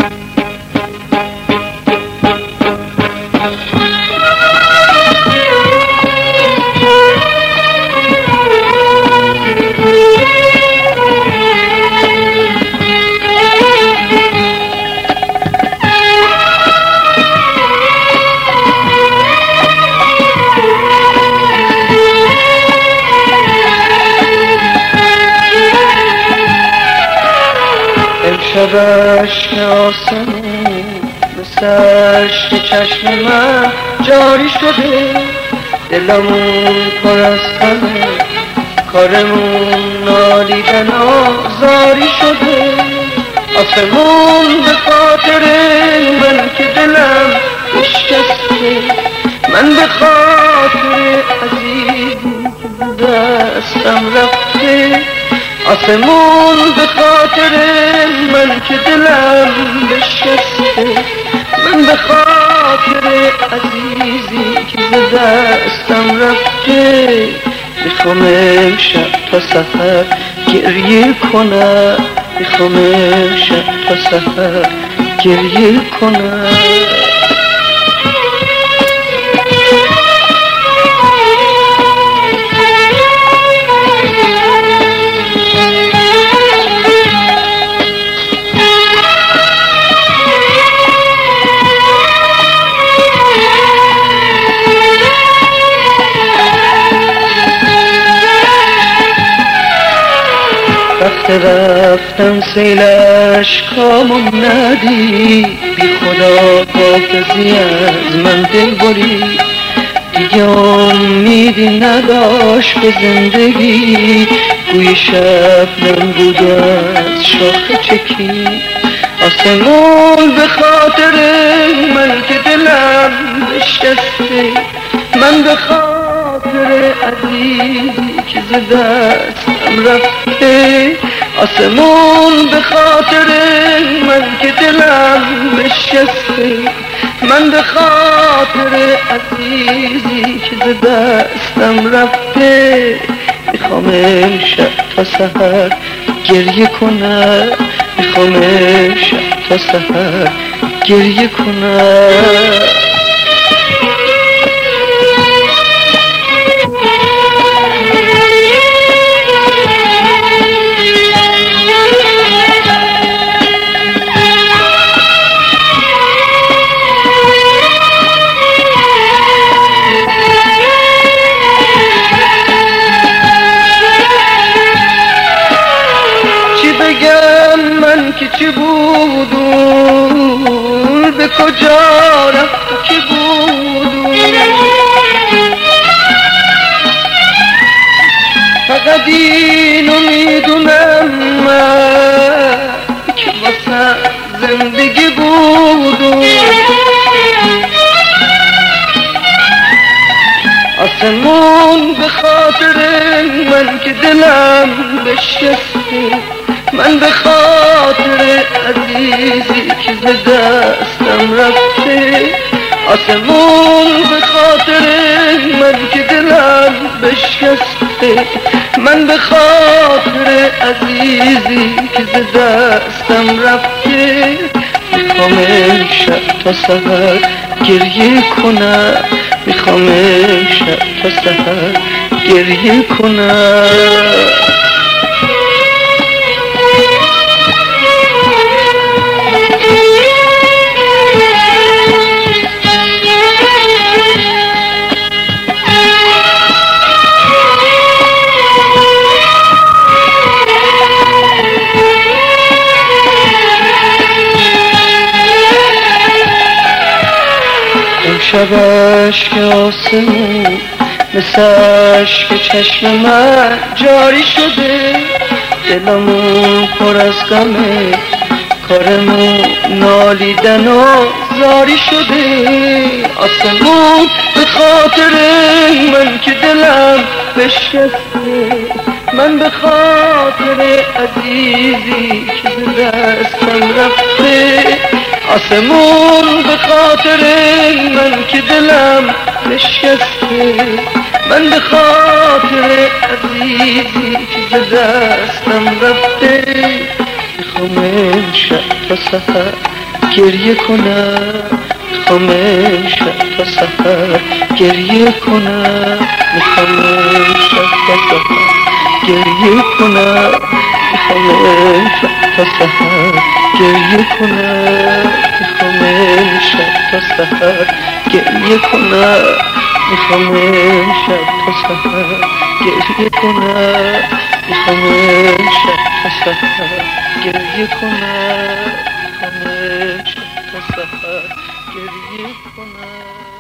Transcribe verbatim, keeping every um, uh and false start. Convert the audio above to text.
شب اشک آسمون مثل اشک چشم من جاری شده، دلمون پر از غمه، کارمون نالیدن آزاری شده. آسمون به خاطر من که دلم بشکسته، من به خاطر عزیزی که دستم رفته. آسمون به خاطر من که دلم بشکسته، من به خاطر عزیزی که دستم رفته. میخوام امشب تا سحر گریه کنم، میخوام امشب تا سحر گریه کنم. وقت رفتن سیل اشکامو ندی، بی خدا حافظی از من دل بری. دیگه امیدی نداشت به زندگی، گوی شبنم بود و از شاخه چکی. آسمون به خاطر من که دلم بشکسته، من به خاطر عزیزی که ز دستم رفته. آسمون به خاطر من که دلم بشکسته، من به خاطر عزیزی که ز دستم رفته. میخوام امشب تا سحر گریه کنم، میخوام امشب تا سحر گریه کنم. که چی بودو به کجا رفت که بودو، فقط اینو میدونم من که واسه زندگی بودو. آسمون به خاطر من که دلم بشکسته، من به خاطر عزیزی که ز دستم رفته. آسمون به خاطر من که دلم بشکسته، من به خاطر عزیزی که ز دستم رفته. میخوام امشب تا سحر گریه کنم، میخوام امشب تا سحر گریه کنم. شب اشک آسمون مثل اشک چشم من جاری شده، دلمون پر از غمه، کارمون نالیدن و زاری شده. آسمون به خاطر من که دلم بشکسته، من به خاطر عزیزی که ز دستم رفته. آسمون به خاطر من که دلم بشکسته، من به خاطر عزیزی که ز دستم رفته. میخوام امشب تا سحر گریه کنم میخوام شب تا سحر گریه کنم میخوام شب تا سحر گریه کنم میخوام شب تا سحر گریه کنم میخوام شب تا سحر گریه کنم میخوام شب تا سحر گریه کنم میخوام شب تا سحر گریه کنم میخوام شب تا سحر گریه کنم